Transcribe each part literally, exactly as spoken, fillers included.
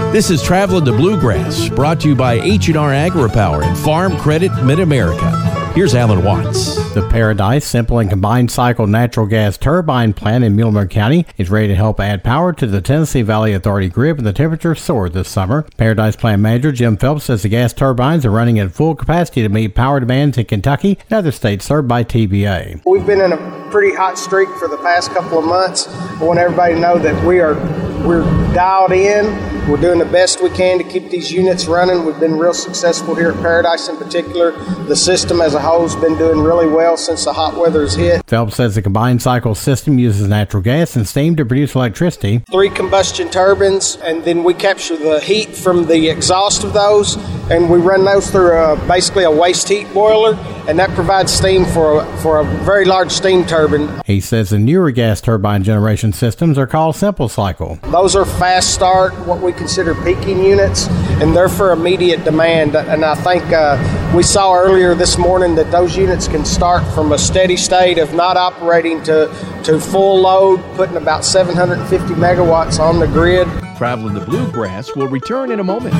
This is Traveling to Bluegrass, brought to you by H and R AgriPower and Farm Credit Mid-America. Here's Alan Watts. The Paradise Simple and Combined Cycle Natural Gas Turbine Plant in Muhlenberg County is ready to help add power to the Tennessee Valley Authority grid when the temperature soared this summer. Paradise Plant Manager Jim Phelps says the gas turbines are running at full capacity to meet power demands in Kentucky and other states served by T V A. We've been in a pretty hot streak for the past couple of months. I want everybody to know that we are we're dialed in. We're doing the best we can to keep these units running. We've been real successful here at Paradise in particular. The system as a whole has been doing really well since the hot weather has hit. Phelps says the combined cycle system uses natural gas and steam to produce electricity. Three combustion turbines, and then we capture the heat from the exhaust of those, and we run those through a, basically a waste heat boiler, and that provides steam for a, for a very large steam turbine. He says the newer gas turbine generation systems are called simple cycle. Those are fast start, what we consider peaking units, and they're for immediate demand. And I think uh, we saw earlier this morning that those units can start from a steady state of not operating to, to full load, putting about seven hundred fifty megawatts on the grid. Traveling to Bluegrass will return in a moment.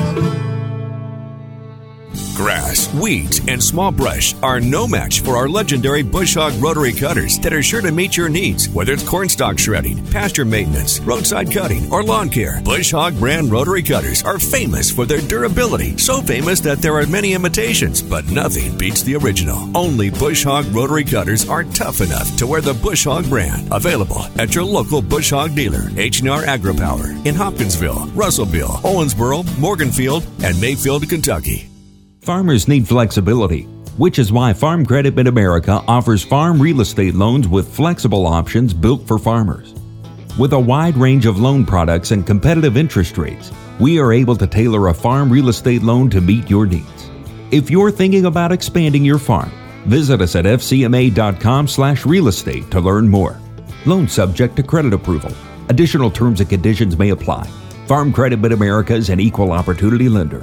Grass, weeds, and small brush are no match for our legendary Bush Hog rotary cutters that are sure to meet your needs, whether it's cornstalk shredding, pasture maintenance, roadside cutting, or lawn care. Bush Hog brand rotary cutters are famous for their durability, so famous that there are many imitations, but nothing beats the original. Only Bush Hog rotary cutters are tough enough to wear the Bush Hog brand. Available at your local Bush Hog dealer, H and R AgriPower, in Hopkinsville, Russellville, Owensboro, Morganfield, and Mayfield, Kentucky. Farmers need flexibility, which is why Farm Credit Mid-America offers farm real estate loans with flexible options built for farmers. With a wide range of loan products and competitive interest rates, we are able to tailor a farm real estate loan to meet your needs. If you're thinking about expanding your farm, visit us at f c m a dot com slash real estate to learn more. Loan subject to credit approval. Additional terms and conditions may apply. Farm Credit Mid-America is an equal opportunity lender.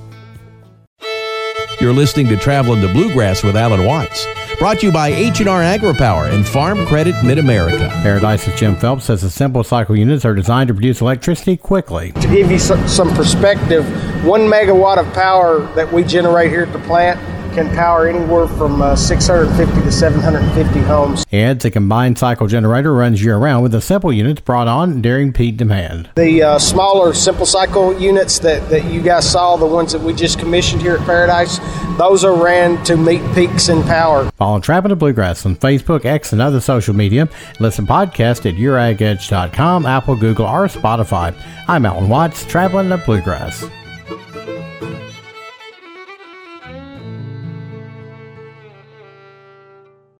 You're listening to Traveling to Bluegrass with Alan Watts, brought to you by H and R AgriPower and Farm Credit Mid-America. Paradise's Jim Phelps says the simple cycle units are designed to produce electricity quickly. To give you some, some perspective, one megawatt of power that we generate here at the plant can power anywhere from uh, six hundred fifty to seven hundred fifty homes. He adds a combined cycle generator runs year-round with the simple units brought on during peak demand. The uh, smaller simple cycle units that, that you guys saw, the ones that we just commissioned here at Paradise, those are ran to meet peaks in power. Follow Traveling to Bluegrass on Facebook, X, and other social media. Listen podcast at your ag edge dot com, Apple, Google, or Spotify. I'm Alan Watts, Traveling to Bluegrass.